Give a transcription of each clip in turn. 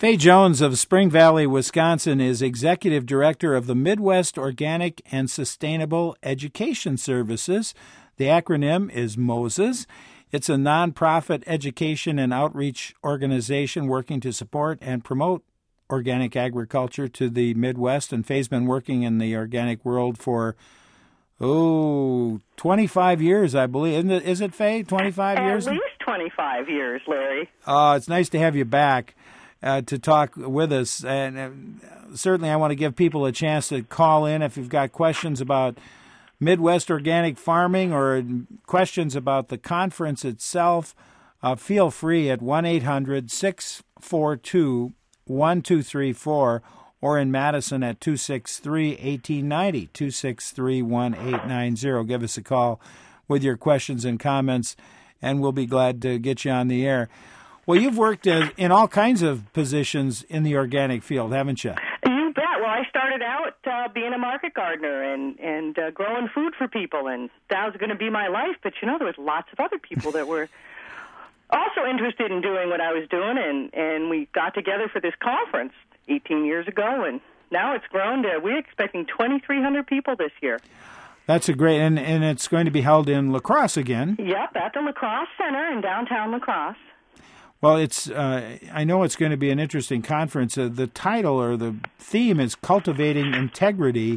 Faye Jones of Spring Valley, Wisconsin, is Executive Director of the Midwest Organic and Sustainable Education Services. The acronym is MOSES. It's a nonprofit education and outreach organization working to support and promote organic agriculture to the Midwest. And Faye's been working in the organic world for 25 years, I believe. Is it, Faye? 25 years? At least 25 years, Larry. It's nice to have you back to talk with us. And certainly I want to give people a chance to call in if you've got questions about Midwest organic farming or questions about the conference itself. Feel free at 1-800-642-1234 or in Madison at 263-1890, 263-1890. Give us a call with your questions and comments, and we'll be glad to get you on the air. Well, you've worked in all kinds of positions in the organic field, haven't you? You bet. Well, I started out being a market gardener and growing food for people, and that was going to be my life. But, there was lots of other people that were also interested in doing what I was doing, and we got together for this conference 18 years ago, and now it's grown to, we're expecting 2,300 people this year. That's a great, and it's going to be held in La Crosse again. Yep, at the La Crosse Center in downtown La Crosse. Well, I know it's going to be an interesting conference. The title or the theme is Cultivating Integrity.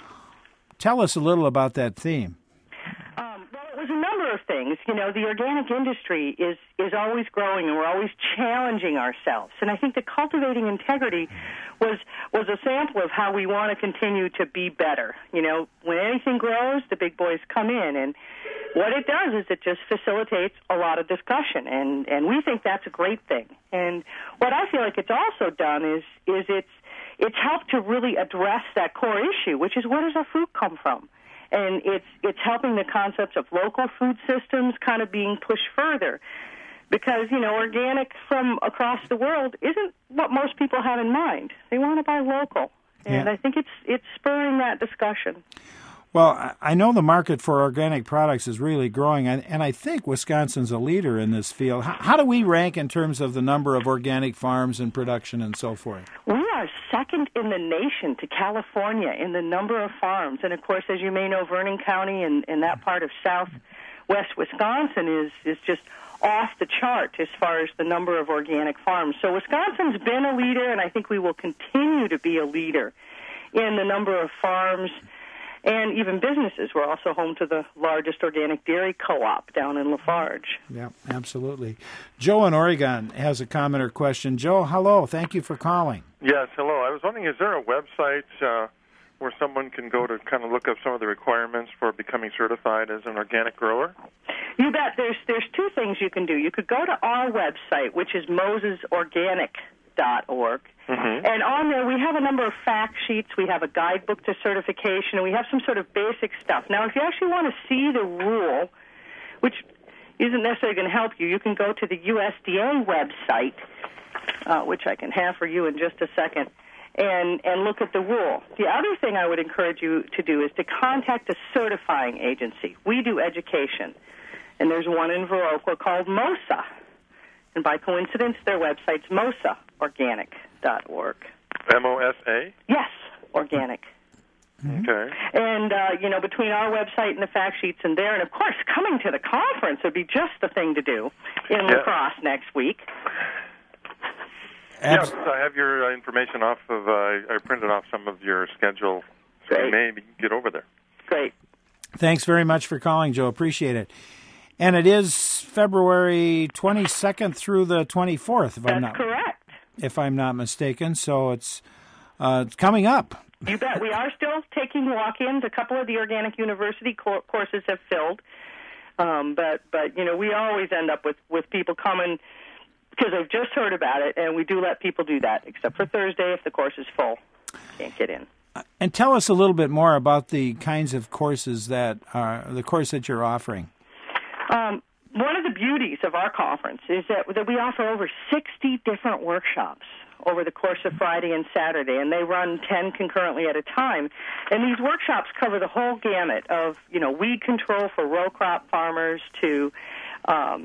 Tell us a little about that theme. Well, it was a number of things. The organic industry is always growing, and we're always challenging ourselves. And I think the Cultivating Integrity was a sample of how we want to continue to be better. When anything grows, the big boys come in, and what it does is it just facilitates a lot of discussion, and we think that's a great thing. And what I feel like it's also done is it's helped to really address that core issue, which is where does our food come from? And it's helping the concepts of local food systems kind of being pushed further. Because, organic from across the world isn't what most people have in mind. They want to buy local. And I think it's spurring that discussion. Well, I know the market for organic products is really growing, and I think Wisconsin's a leader in this field. How do we rank in terms of the number of organic farms and production and so forth? We are second in the nation to California in the number of farms. And, of course, as you may know, Vernon County and that part of southwest Wisconsin is just off the chart as far as the number of organic farms. So Wisconsin's been a leader, and I think we will continue to be a leader in the number of farms and even businesses. We're also home to the largest organic dairy co-op down in Lafarge. Yeah, absolutely. Joe in Oregon has a comment or question. Joe, hello. Thank you for calling. Yes, hello. I was wondering, is there a website where someone can go to kind of look up some of the requirements for becoming certified as an organic grower? You bet. There's two things you can do. You could go to our website, which is mosesorganic.org. Mm-hmm. And on there, we have a number of fact sheets. We have a guidebook to certification, and we have some sort of basic stuff. Now, if you actually want to see the rule, which isn't necessarily going to help you, you can go to the USDA website, which I can have for you in just a second, and look at the rule. The other thing I would encourage you to do is to contact a certifying agency. We do education, and there's one in Viroqua called MOSA. And by coincidence, their website's mosaorganic.org. MOSA? Yes, organic. Okay. And, between our website and the fact sheets and there, and, of course, coming to the conference would be just the thing to do in La Crosse next week. Yes, I have your information off of, I printed off some of your schedule, so you may get over there. Great. Thanks very much for calling, Joe. Appreciate it. And it is February 22nd through the 24th, if I'm not mistaken. So it's coming up. You bet. We are still taking walk-ins. A couple of the Organic University courses have filled. But we always end up with people coming because they've just heard about it, and we do let people do that, except for Thursday if the course is full. Can't get in. And tell us a little bit more about the kinds of courses that the course that you're offering. One of the beauties of our conference is that we offer over 60 different workshops over the course of Friday and Saturday, and they run 10 concurrently at a time. And these workshops cover the whole gamut of, weed control for row crop farmers to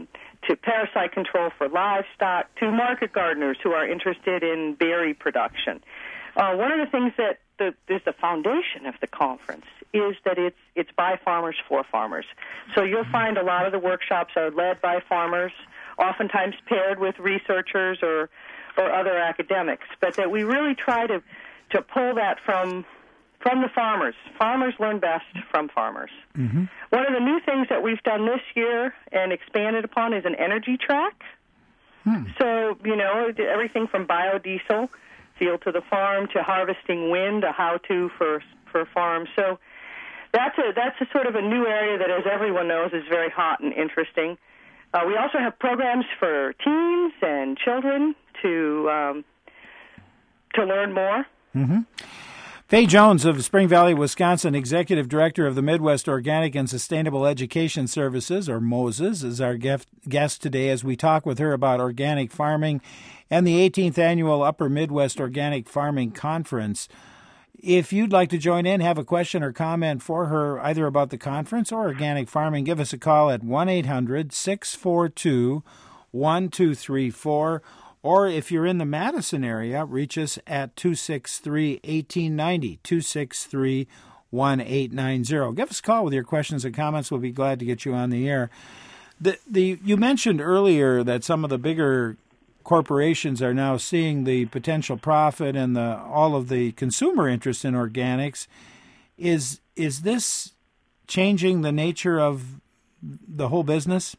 to parasite control for livestock, to market gardeners who are interested in berry production. One of the things that is the foundation of the conference is that it's by farmers for farmers. So you'll find a lot of the workshops are led by farmers, oftentimes paired with researchers or other academics, but that we really try to pull that from the farmers. Farmers learn best from farmers. Mm-hmm. One of the new things that we've done this year and expanded upon is an energy track. So, everything from biodiesel, field to the farm, to harvesting wind, a how-to for farms. So that's a sort of a new area that, as everyone knows, is very hot and interesting. We also have programs for teens and children to learn more. Mm-hmm. Faye Jones of Spring Valley, Wisconsin, Executive Director of the Midwest Organic and Sustainable Education Services, or MOSES, is our guest today as we talk with her about organic farming and the 18th Annual Upper Midwest Organic Farming Conference. If you'd like to join in, have a question or comment for her either about the conference or organic farming, give us a call at 1-800-642-1234. Or if you're in the Madison area, reach us at 263-1890, 263-1890. Give us a call with your questions and comments. We'll be glad to get you on the air. You mentioned earlier that some of the bigger corporations are now seeing the potential profit and all of the consumer interest in organics. Is this changing the nature of the whole business?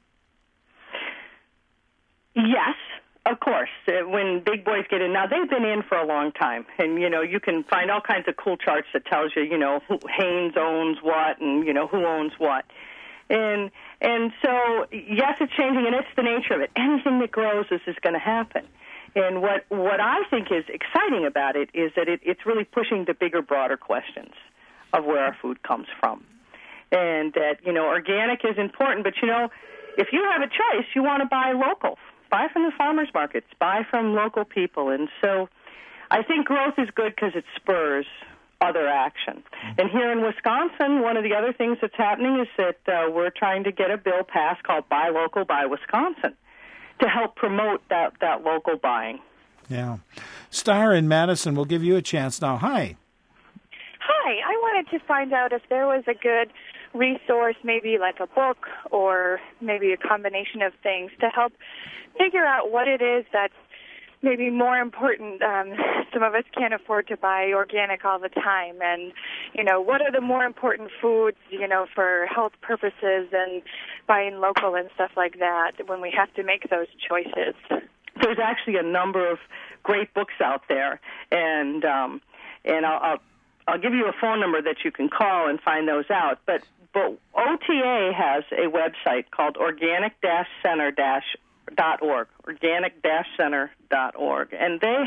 Yes. Of course, when big boys get in. Now, they've been in for a long time, and, you can find all kinds of cool charts that tells you, who Hanes owns what and, who owns what. And so, yes, it's changing, and it's the nature of it. Anything that grows, this is going to happen. And what I think is exciting about it is that it's really pushing the bigger, broader questions of where our food comes from. And that, organic is important, but, if you have a choice, you want to buy local. Buy from the farmers markets, buy from local people. And so I think growth is good because it spurs other action. And here in Wisconsin, one of the other things that's happening is that we're trying to get a bill passed called Buy Local, Buy Wisconsin to help promote that local buying. Yeah. Star in Madison, we'll give you a chance now. Hi. Hi. I wanted to find out if there was a good resource, maybe like a book or maybe a combination of things to help figure out what it is that's maybe more important. Some of us can't afford to buy organic all the time. And, what are the more important foods, for health purposes and buying local and stuff like that when we have to make those choices? There's actually a number of great books out there. And I'll give you a phone number that you can call and find those out. But OTA has a website called organic-center.org, organic-center.org, and they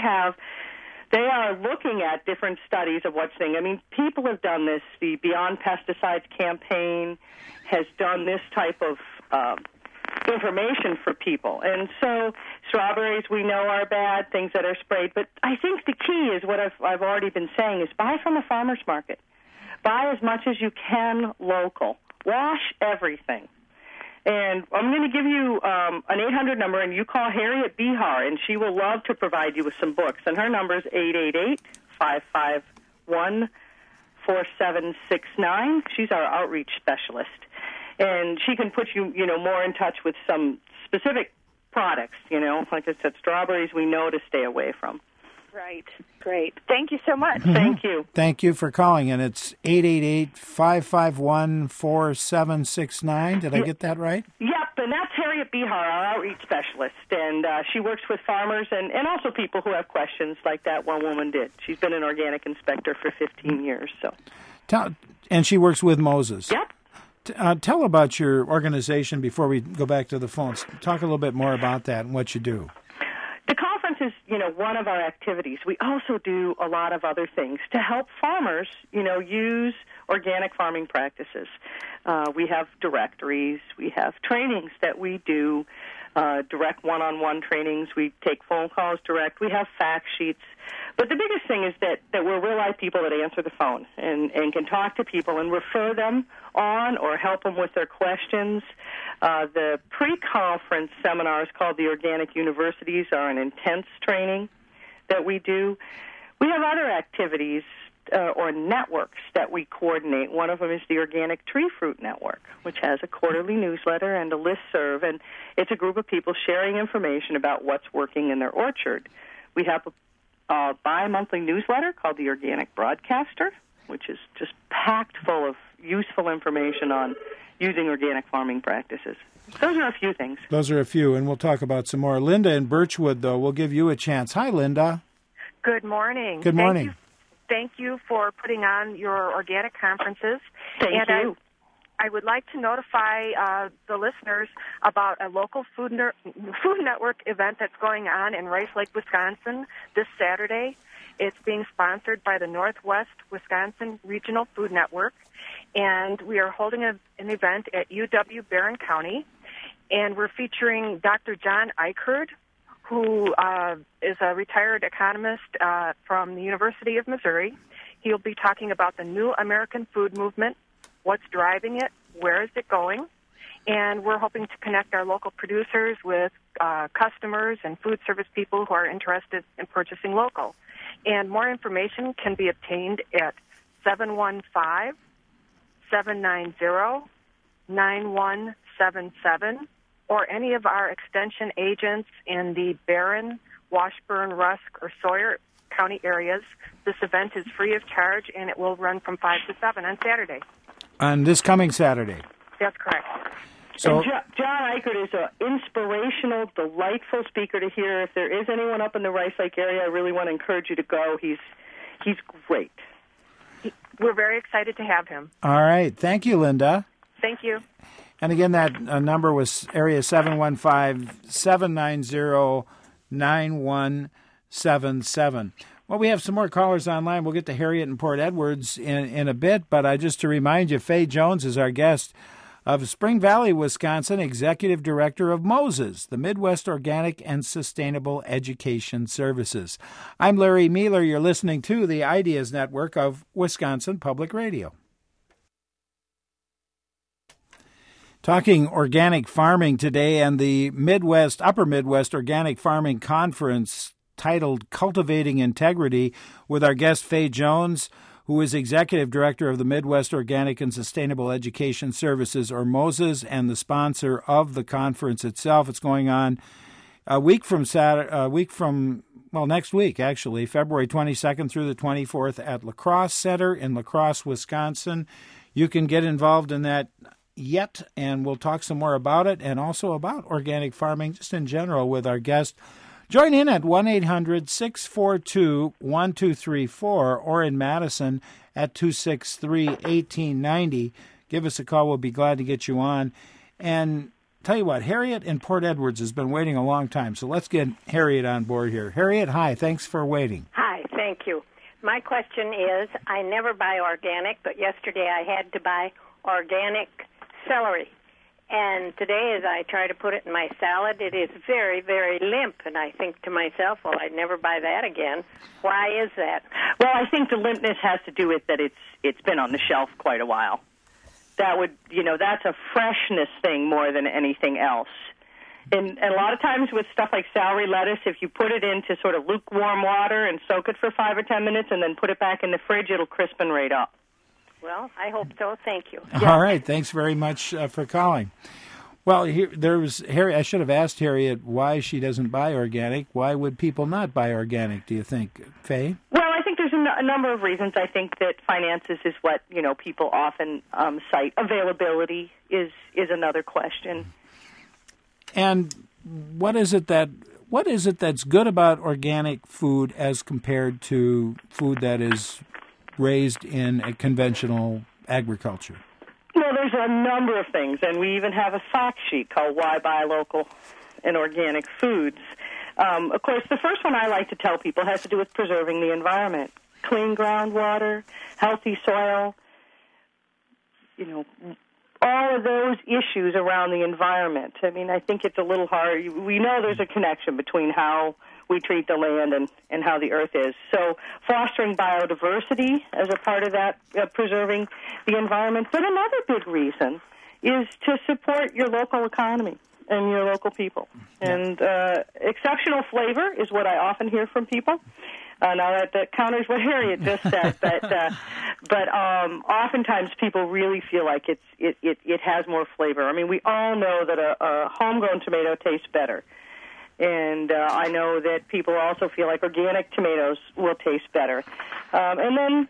are looking at different studies of what's thing. I mean, people have done this. The Beyond Pesticides campaign has done this type of information for people. And so strawberries we know are bad, things that are sprayed. But I think the key is what I've already been saying is buy from a farmer's market. Buy as much as you can local. Wash everything. And I'm going to give you an 800 number, and you call Harriet Behar, and she will love to provide you with some books. And her number is 888-551-4769. She's our outreach specialist. And she can put you, more in touch with some specific products, like I said, strawberries we know to stay away from. Right. Great. Thank you so much. Mm-hmm. Thank you. Thank you for calling. And it's 888-551-4769. Did I get that right? Yep, and that's Harriet Behar, our outreach specialist. And she works with farmers and also people who have questions like that one woman did. She's been an organic inspector for 15 years. And she works with MOSES. Yep. Tell about your organization before we go back to the phones. Talk a little bit more about that and what you do. The conference is, one of our activities. We also do a lot of other things to help farmers, use organic farming practices. We have directories. We have trainings that we do. direct one-on-one trainings. We take phone calls direct. We have fact sheets. But the biggest thing is that we're real-life people that answer the phone and can talk to people and refer them on or help them with their questions. The pre-conference seminars called the Organic Universities are an intense training that we do. We have other activities or networks that we coordinate. One of them is the Organic Tree Fruit Network, which has a quarterly newsletter and a listserv, and it's a group of people sharing information about what's working in their orchard. We have a bi-monthly newsletter called the Organic Broadcaster, which is just packed full of useful information on using organic farming practices. Those are a few things. Those are a few, and we'll talk about some more. Linda in Birchwood, though, we'll give you a chance. Hi, Linda. Good morning. Good morning. Thank you for putting on your organic conferences. Thank you. I would like to notify the listeners about a local food network event that's going on in Rice Lake, Wisconsin this Saturday. It's being sponsored by the Northwest Wisconsin Regional Food Network, and we are holding an event at UW-Barron County, and we're featuring Dr. John Eichert, who is a retired economist from the University of Missouri. He'll be talking about the new American food movement, what's driving it, where is it going, and we're hoping to connect our local producers with customers and food service people who are interested in purchasing local. And more information can be obtained at 715-790-9177 or any of our extension agents in the Barron, Washburn, Rusk, or Sawyer County areas. This event is free of charge, and it will run from 5 to 7 on Saturday. On this coming Saturday. That's correct. So, and John Eichert is an inspirational, delightful speaker to hear. If there is anyone up in the Rice Lake area, I really want to encourage you to go. He's great. We're very excited to have him. all right. Thank you, Linda. Thank you. And again, that number was area 715-790-9177. Well, we have some more callers online. We'll get to Harriet and Port Edwards in a bit, but just to remind you, Faye Jones is our guest of Spring Valley, Wisconsin, Executive Director of Moses, the Midwest Organic and Sustainable Education Services. I'm Larry Mealer. You're listening to the Ideas Network of Wisconsin Public Radio. Talking organic farming today and the Upper Midwest Organic Farming Conference titled Cultivating Integrity with our guest Faye Jones, who is Executive Director of the Midwest Organic and Sustainable Education Services, or MOSES, and the sponsor of the conference itself. It's going on next week, actually, February 22nd through the 24th at La Crosse Center in La Crosse, Wisconsin. You can get involved in that yet, and we'll talk some more about it and also about organic farming just in general with our guest. Join in at 1-800-642-1234 or in Madison at 263-1890. Give us a call. We'll be glad to get you on. And tell you what, Harriet in Port Edwards has been waiting a long time, so let's get Harriet on board here. Harriet, hi. Thanks for waiting. Hi, thank you. My question is, I never buy organic, but yesterday I had to buy organic celery. And today, as I try to put it in my salad, it is very, very limp. And I think to myself, well, I'd never buy that again. Why is that? Well, I think the limpness has to do with that it's been on the shelf quite a while. That's a freshness thing more than anything else. And a lot of times with stuff like celery lettuce, if you put it into sort of lukewarm water and soak it for 5 or 10 minutes and then put it back in the fridge, it'll crispen right up. Well, I hope so. Thank you. All right. Thanks very much for calling. Well, I should have asked Harriet why she doesn't buy organic. Why would people not buy organic, do you think, Faye? Well, I think there's a number of reasons. I think that finances is what, people often cite. Availability is another question. And what is it that's good about organic food as compared to food that is raised in a conventional agriculture? Well, there's a number of things, and we even have a fact sheet called Why Buy Local and Organic Foods. Of course, the first one I like to tell people has to do with preserving the environment. Clean groundwater, healthy soil, all of those issues around the environment. I mean, I think it's a little hard. We know there's a connection between how we treat the land and how the earth is. So fostering biodiversity as a part of that, preserving the environment. But another big reason is to support your local economy and your local people. And exceptional flavor is what I often hear from people. Now that counters what Harriet just said, but oftentimes people really feel like it has more flavor. I mean, we all know that a homegrown tomato tastes better. And I know that people also feel like organic tomatoes will taste better. And then,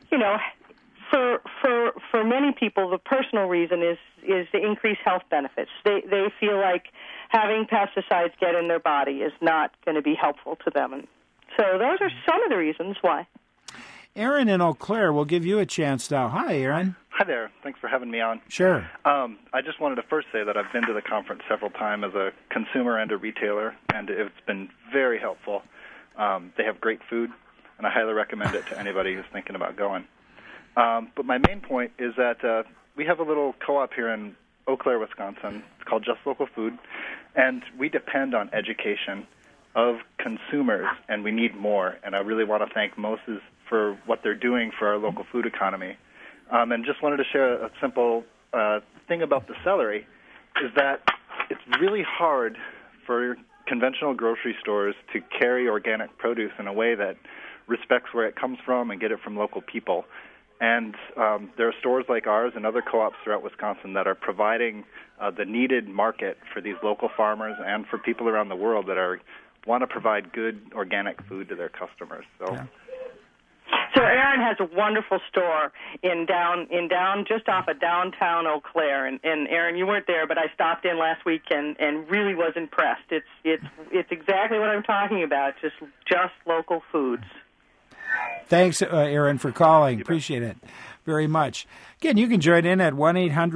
for many people, the personal reason is the increased health benefits. They feel like having pesticides get in their body is not going to be helpful to them. And so those are some of the reasons why. Aaron in Eau Claire, we'll give you a chance now. Hi, Aaron. Hi there. Thanks for having me on. Sure. I just wanted to first say that I've been to the conference several times as a consumer and a retailer, and it's been very helpful. They have great food, and I highly recommend it to anybody who's thinking about going. But my main point is that we have a little co-op here in Eau Claire, Wisconsin. It's called Just Local Food, and we depend on education of consumers, and we need more. And I really want to thank Moses for what they're doing for our local food economy. And just wanted to share a simple thing about the celery, is that it's really hard for conventional grocery stores to carry organic produce in a way that respects where it comes from and get it from local people. And there are stores like ours and other co-ops throughout Wisconsin that are providing the needed market for these local farmers and for people around the world that want to provide good organic food to their customers. So Aaron has a wonderful store in just off of downtown Eau Claire, and Aaron, you weren't there, but I stopped in last week and really was impressed. It's exactly what I'm talking about, just local foods. Thanks, Aaron, for calling. Appreciate it very much. Again, you can join in at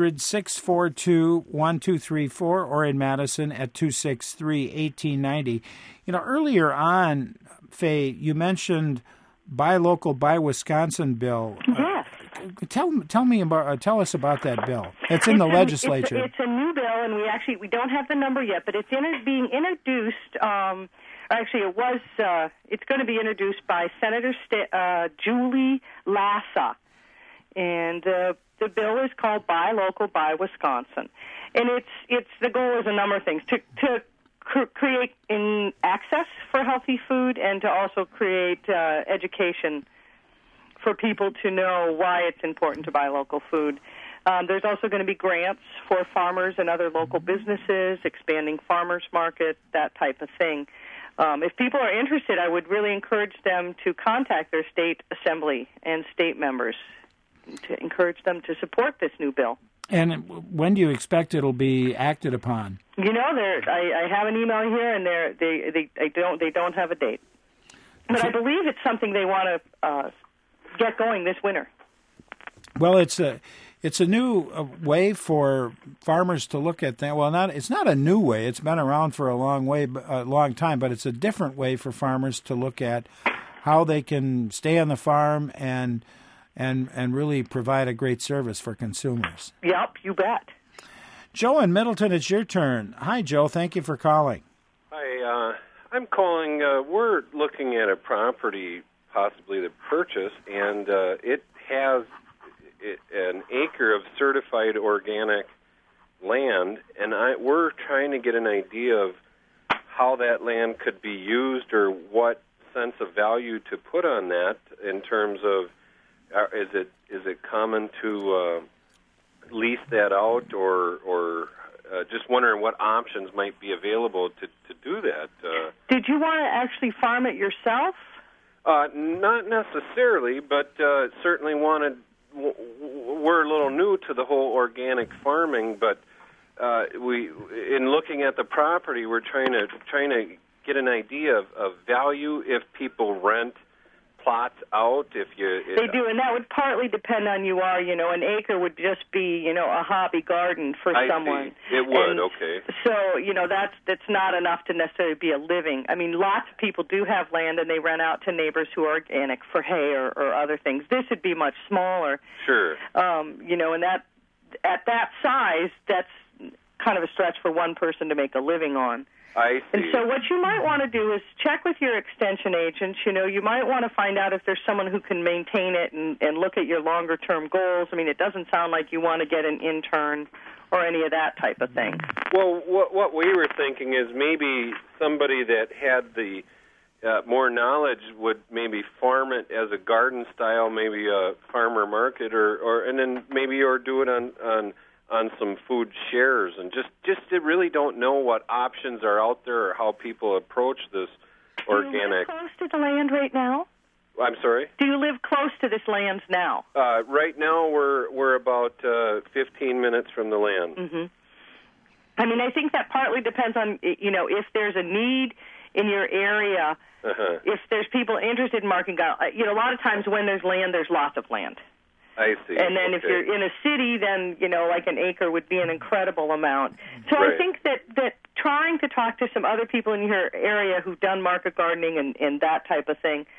1-800-642-1234 or in Madison at 263-1890. Earlier on, Faye, you mentioned Buy Local, Buy Wisconsin bill. Yes. Tell us about that bill. It's in the legislature. It's a new bill, and we don't have the number yet, but it's being introduced. Actually, it's going to be introduced by Senator Julie Lassa, and the bill is called Buy Local, Buy Wisconsin, and it's the goal is a number of things to create access for healthy food and to also create education for people to know why it's important to buy local food. There's also going to be grants for farmers and other local businesses, expanding farmers market, that type of thing. If people are interested, I would really encourage them to contact their state assembly and state members to encourage them to support this new bill. And when do you expect it'll be acted upon? I have an email here, and they don't have a date. But I believe it's something they want to get going this winter. Well, it's a new way for farmers to look at things. Well, it's not a new way. It's been around for a long time, but it's a different way for farmers to look at how they can stay on the farm and really provide a great service for consumers. Yep, you bet. Joe in Middleton, it's your turn. Hi, Joe. Thank you for calling. Hi, I'm calling. We're looking at a property possibly to purchase, and it has an acre of certified organic land, and we're trying to get an idea of how that land could be used or what sense of value to put on that in terms of is it common to lease that out or just wondering what options might be available to do that. Did you want to actually farm it yourself? Not necessarily, but certainly wanted. We're a little new to the whole organic farming, but in looking at the property, we're trying to get an idea of value if people rent plots out. They do, and that would partly depend on you. An acre would just be a hobby garden for someone. See. It would, okay. So that's not enough to necessarily be a living. I mean, lots of people do have land and they rent out to neighbors who are organic for hay or other things. This would be much smaller. Sure. And at that size, that's kind of a stretch for one person to make a living on. I see. And so what you might want to do is check with your extension agents. You might want to find out if there's someone who can maintain it and look at your longer-term goals. I mean, it doesn't sound like you want to get an intern or any of that type of thing. Well, what we were thinking is maybe somebody that had the more knowledge would maybe farm it as a garden style, maybe a farmer market, and then maybe do it on some food shares, and just to really don't know what options are out there or how people approach this organic. Do you live close to the land right now? I'm sorry? Do you live close to this land now? Right now we're about 15 minutes from the land. Mm-hmm. I mean, I think that partly depends on, if there's a need in your area, if there's people interested in marking ground. A lot of times when there's land, there's lots of land. I see. And then if you're in a city, then, like an acre would be an incredible amount. So Right. I think that trying to talk to some other people in your area who've done market gardening and that type of thing,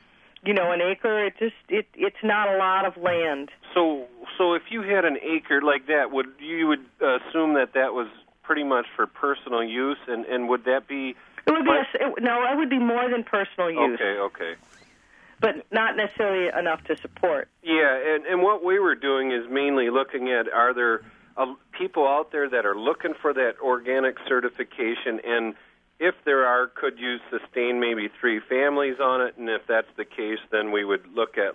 an acre, it's not a lot of land. So if you had an acre like that, you would assume that was pretty much for personal use, and would that be? It would be it would be more than personal use. Okay. But not necessarily enough to support. Yeah, and what we were doing is mainly looking at, are there people out there that are looking for that organic certification, and if there are, could you sustain maybe 3 families on it? And if that's the case, then we would look at,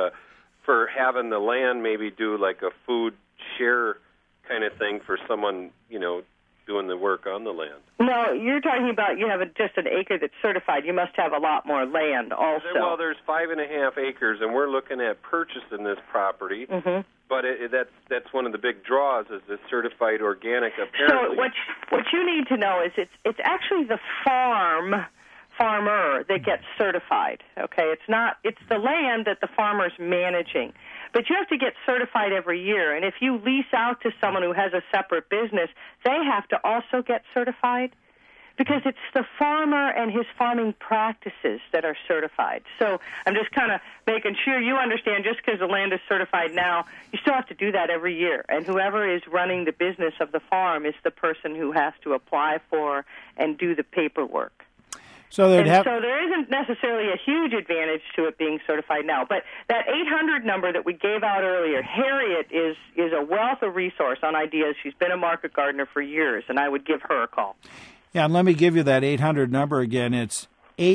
for having the land, maybe do like a food share kind of thing for someone, doing the work on the land. No, you're talking about you have just an acre that's certified. You must have a lot more land also. Well, there's 5.5 acres, and we're looking at purchasing this property. Mm-hmm. But that's one of the big draws is the certified organic. Apparently, so what you need to know is it's actually the farmer that gets certified. Okay, it's the land that the farmer's managing. But you have to get certified every year, and if you lease out to someone who has a separate business, they have to also get certified because it's the farmer and his farming practices that are certified. So I'm just kind of making sure you understand just because the land is certified now, you still have to do that every year. And whoever is running the business of the farm is the person who has to apply for and do the paperwork. So there isn't necessarily a huge advantage to it being certified now. But that 800 number that we gave out earlier, Harriet is a wealth of resource on ideas. She's been a market gardener for years, and I would give her a call. Yeah, and let me give you that 800 number again. It's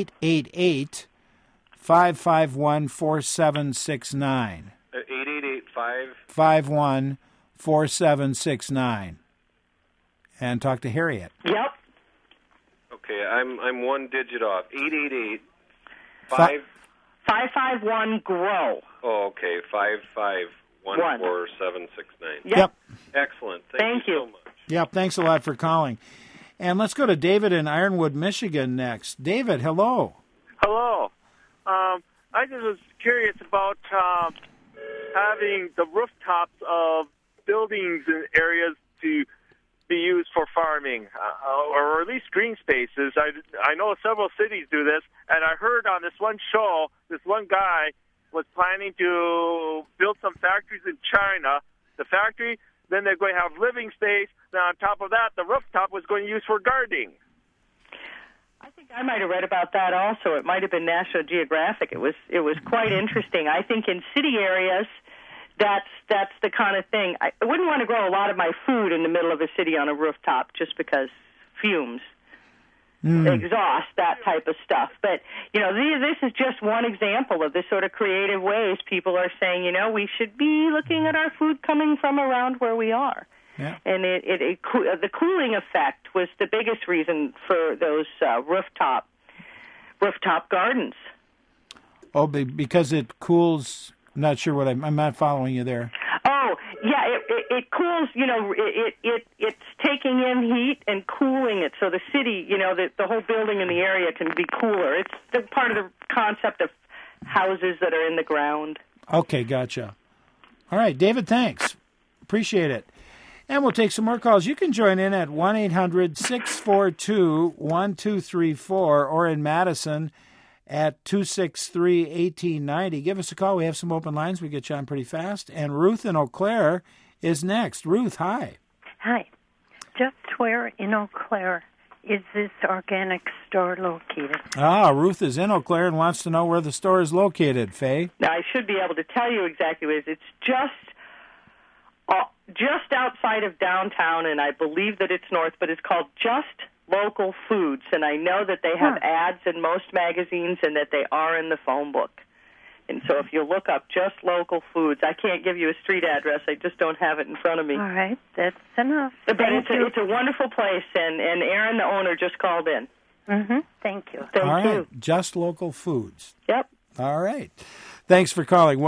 888-551-4769. 888-551-4769. And talk to Harriet. Yep. Okay, I'm one digit off. 888 551-GROW. Oh, okay. 551-4769. Yep. Excellent. Thank you so much. Yep, thanks a lot for calling. And let's go to David in Ironwood, Michigan next. David, hello. Hello. I just was curious about having the rooftops of buildings and areas to be used for farming, or at least green spaces. I know several cities do this, and I heard on this one show, this one guy was planning to build some factories in China. The factory, then they're going to have living space. Then on top of that, the rooftop was going to use for gardening. I think I might have read about that also. It might have been National Geographic. It was quite interesting. I think in city areas, that's the kind of thing. I wouldn't want to grow a lot of my food in the middle of a city on a rooftop just because fumes, exhaust, that type of stuff. But, this is just one example of the sort of creative ways people are saying, we should be looking at our food coming from around where we are. Yeah. And the cooling effect was the biggest reason for those rooftop gardens. Oh, because it cools. I'm not sure what I'm not following you there. Oh, yeah, it cools, it's taking in heat and cooling it, so the city, the whole building in the area can be cooler. It's part of the concept of houses that are in the ground. Okay, gotcha. All right, David, thanks. Appreciate it. And we'll take some more calls. You can join in at 1-800-642-1234 or in Madison at 263-1890. Give us a call. We have some open lines. We get you on pretty fast. And Ruth in Eau Claire is next. Ruth, hi. Hi. Just where in Eau Claire is this organic store located? Ruth is in Eau Claire and wants to know where the store is located. Faye? Now, I should be able to tell you exactly where it is. It's just outside of downtown, and I believe that it's north, but it's called Just Local Foods, and I know that they have ads in most magazines and that they are in the phone book. And so if you look up Just Local Foods, I can't give you a street address. I just don't have it in front of me. All right, that's enough. But it's a wonderful place, and Aaron, the owner, just called in. Mm-hmm. Thank you. Thank you. Just Local Foods. Yep. All right. Thanks for calling.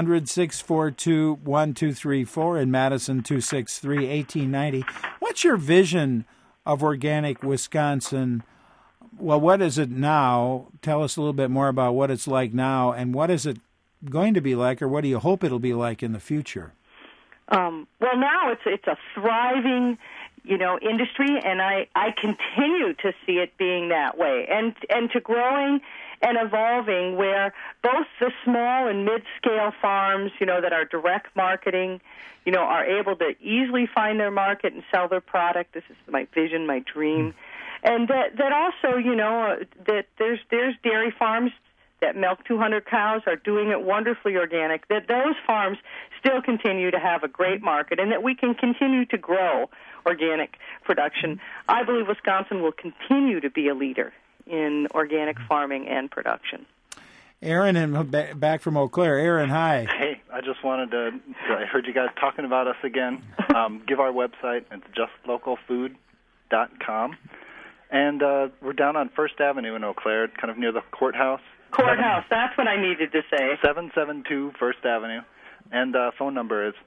1-800-642-1234 in Madison, 263-1890. What's your vision of organic Wisconsin? Well, what is it now? Tell us a little bit more about what it's like now, and what is it going to be like, or what do you hope it'll be like in the future? Well, now it's a thriving, industry, and I continue to see it being that way, and to growing and evolving, where both the small and mid-scale farms, that are direct marketing, are able to easily find their market and sell their product. This is my vision, my dream. And that also, that there's dairy farms that milk 200 cows are doing it wonderfully organic, that those farms still continue to have a great market, and that we can continue to grow organic production. I believe Wisconsin will continue to be a leader in organic farming and production. Aaron, and back from Eau Claire. Aaron, hi. Hey, I just wanted I heard you guys talking about us again. Give our website. It's justlocalfood.com. And we're down on First Avenue in Eau Claire, kind of near the courthouse. Courthouse, that's what I needed to say. 772 First Avenue. And phone number is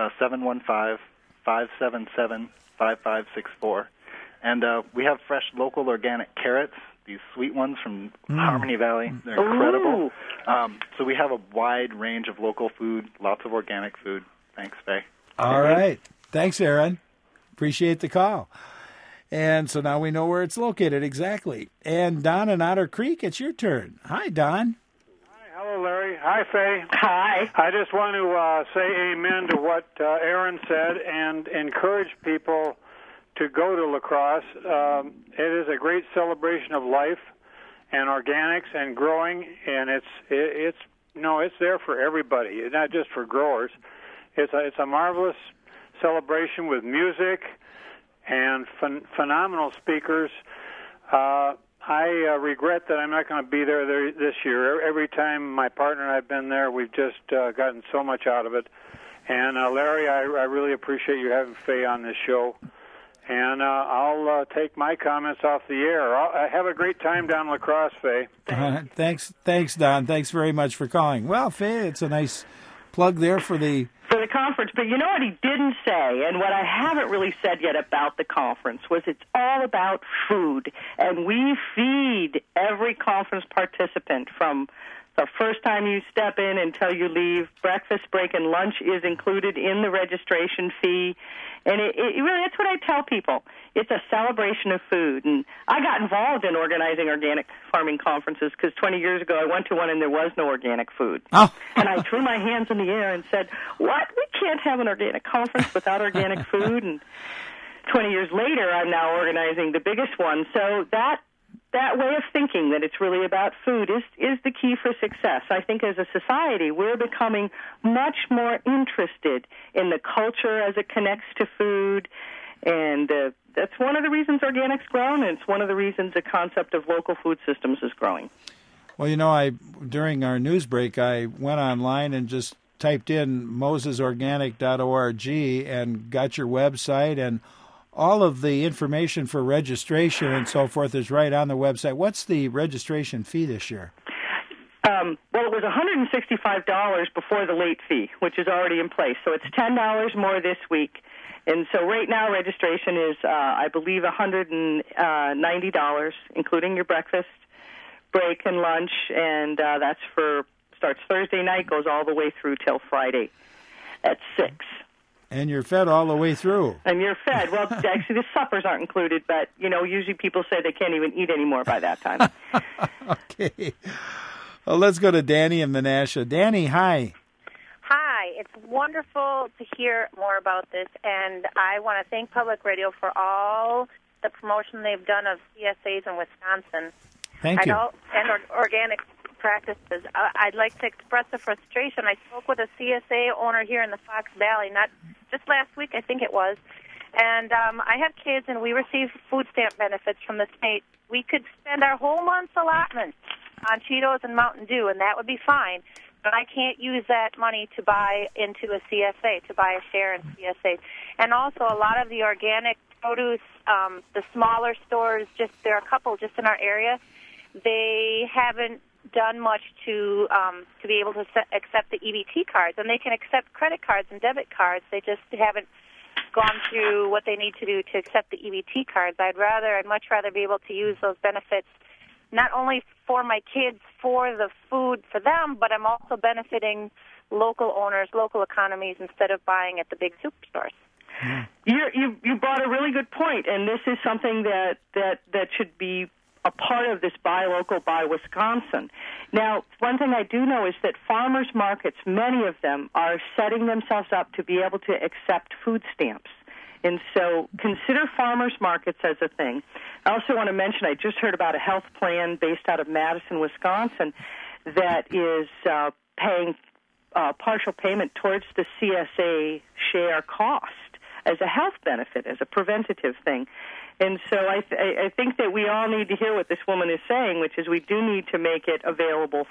715-577-5564. And we have fresh local organic carrots, these sweet ones from Harmony Valley. They're incredible. So we have a wide range of local food, lots of organic food. Thanks, Faye. All right. Thanks, Aaron. Appreciate the call. And so now we know where it's located exactly. And Don in Otter Creek, it's your turn. Hi, Don. Hi, hello, Larry. Hi, Faye. Hi. I just want to say amen to what Aaron said and encourage people to go to La Crosse. It is a great celebration of life and organics and growing, and it's there for everybody, not just for growers. It's a marvelous celebration with music and phenomenal speakers. I regret that I'm not going to be there this year. Every time my partner and I have been there, we've just gotten so much out of it. And Larry, I really appreciate you having Faye on this show. And I'll take my comments off the air. Have a great time down in La Crosse, Faye. Thanks, Don. Thanks very much for calling. Well, Faye, it's a nice plug there for the conference. But you know what he didn't say, and what I haven't really said yet about the conference, was it's all about food. And we feed every conference participant from the first time you step in until you leave. Breakfast, break, and lunch is included in the registration fee. And it really, that's what I tell people. It's a celebration of food. And I got involved in organizing organic farming conferences because 20 years ago I went to one and there was no organic food. Oh. And I threw my hands in the air and said, what? We can't have an organic conference without organic food. And 20 years later, I'm now organizing the biggest one. So that way of thinking, that it's really about food, is the key for success. I think as a society, we're becoming much more interested in the culture as it connects to food, and that's one of the reasons organic's grown, and it's one of the reasons the concept of local food systems is growing. Well, during our news break, I went online and just typed in mosesorganic.org and got your website, and all of the information for registration and so forth is right on the website. What's the registration fee this year? Well, it was $165 before the late fee, which is already in place. So it's $10 more this week. And so right now registration is, I believe, $190, including your breakfast, break, and lunch. And starts Thursday night, goes all the way through till Friday at 6. And you're fed all the way through. And you're fed. Well, actually, the suppers aren't included, but, usually people say they can't even eat anymore by that time. Okay. Well, let's go to Danny in Menasha. Danny, hi. Hi, it's wonderful to hear more about this, and I want to thank Public Radio for all the promotion they've done of CSAs in Wisconsin. Thank you. And organic practices. I'd like to express a frustration. I spoke with a CSA owner here in the Fox Valley, not just last week, I think it was, and I have kids, and we receive food stamp benefits from the state. We could spend our whole month's allotment on Cheetos and Mountain Dew, and that would be fine. But I can't use that money to buy into a CSA, to buy a share in CSA. And also, a lot of the organic produce, the smaller stores, there are a couple just in our area, they haven't done much to be able to accept the EBT cards. And they can accept credit cards and debit cards. They just haven't gone through what they need to do to accept the EBT cards. I'd much rather be able to use those benefits not only for my kids, for the food for them, but I'm also benefiting local owners, local economies, instead of buying at the big superstores. You brought a really good point, and this is something that should be a part of this Buy Local, Buy Wisconsin. Now, one thing I do know is that farmers markets, many of them, are setting themselves up to be able to accept food stamps. And so consider farmers markets as a thing. I also want to mention, I just heard about a health plan based out of Madison, Wisconsin, that is paying partial payment towards the CSA share cost as a health benefit, as a preventative thing. And so I think that we all need to hear what this woman is saying, which is we do need to make it available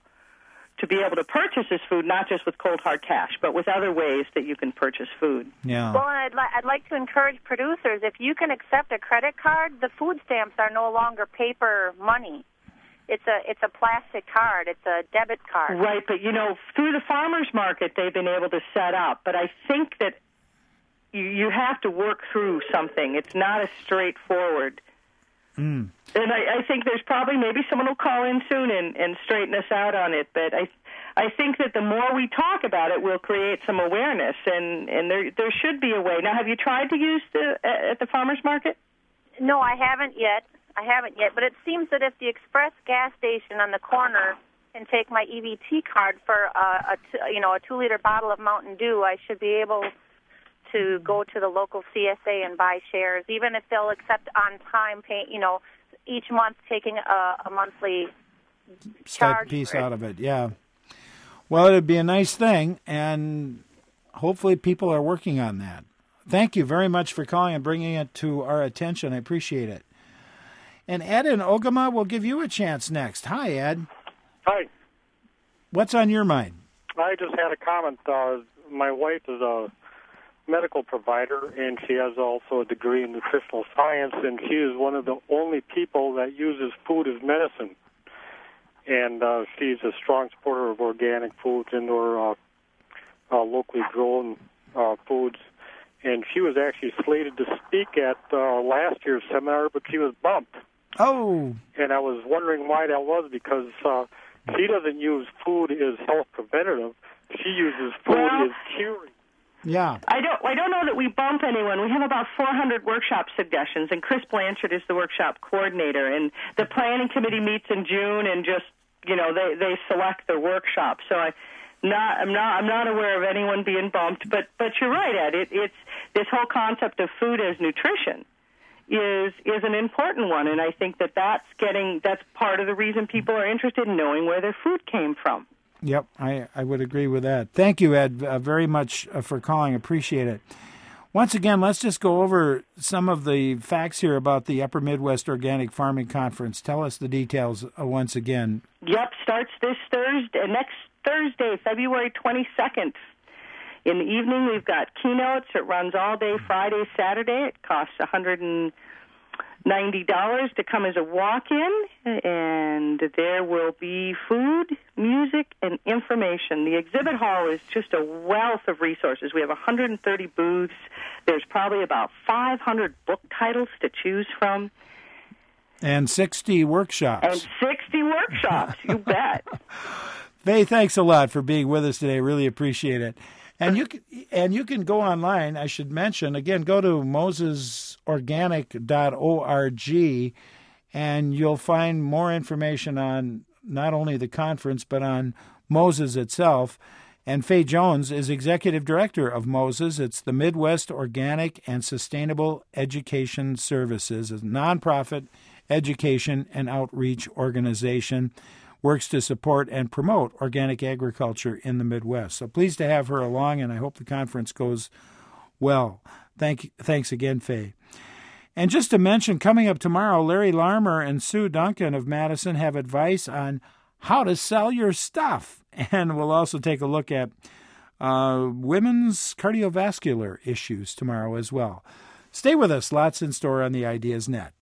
to be able to purchase this food, not just with cold hard cash, but with other ways that you can purchase food. Yeah. Well, and I'd like to encourage producers, if you can accept a credit card, the food stamps are no longer paper money. It's a plastic card. It's a debit card. Right, but through the farmers market they've been able to set up. But I think that you have to work through something. It's not as straightforward. And I think there's probably maybe someone will call in soon and straighten us out on it. But I think that the more we talk about it, we'll create some awareness, and there should be a way. Now, have you tried to use at the farmers market? No, I haven't yet. But it seems that if the Express gas station on the corner can take my EBT card for a 2-liter bottle of Mountain Dew, I should be able to go to the local CSA and buy shares, even if they'll accept on-time pay, each month taking a monthly charge piece out of it, yeah. Well, it'd be a nice thing, and hopefully people are working on that. Thank you very much for calling and bringing it to our attention. I appreciate it. And Ed in Ogama will give you a chance next. Hi, Ed. Hi. What's on your mind? I just had a comment. My wife is a medical provider, and she has also a degree in nutritional science, and she is one of the only people that uses food as medicine. And she's a strong supporter of organic foods and or locally grown foods. And she was actually slated to speak at last year's seminar, but she was bumped. Oh. And I was wondering why that was, because she doesn't use food as health preventative. She uses food as curing. Yeah. I don't know that we bump anyone. We have about 400 workshop suggestions, and Chris Blanchard is the workshop coordinator. And the planning committee meets in June, and just they select the workshop. So I'm not aware of anyone being bumped. But you're right, Ed. It's this whole concept of food as nutrition is an important one, and I think that's part of the reason people are interested in knowing where their food came from. Yep, I would agree with that. Thank you, Ed, very much for calling. Appreciate it. Once again, let's just go over some of the facts here about the Upper Midwest Organic Farming Conference. Tell us the details once again. Yep, starts next Thursday, February 22nd. In the evening, we've got keynotes. It runs all day Friday, Saturday. It costs $190 to come as a walk-in, and there will be food, music, and information. The exhibit hall is just a wealth of resources. We have 130 booths. There's probably about 500 book titles to choose from. And 60 workshops. You bet. Faye, thanks a lot for being with us today. Really appreciate it. And you can go online, I should mention, again, go to mosesorganic.org, and you'll find more information on not only the conference, but on Moses itself. And Faye Jones is Executive Director of Moses. It's the Midwest Organic and Sustainable Education Services, a nonprofit education and outreach organization, works to support and promote organic agriculture in the Midwest. So pleased to have her along, and I hope the conference goes well. Thanks again, Faye. And just to mention, coming up tomorrow, Larry Larmer and Sue Duncan of Madison have advice on how to sell your stuff. And we'll also take a look at women's cardiovascular issues tomorrow as well. Stay with us. Lots in store on the Ideas Net.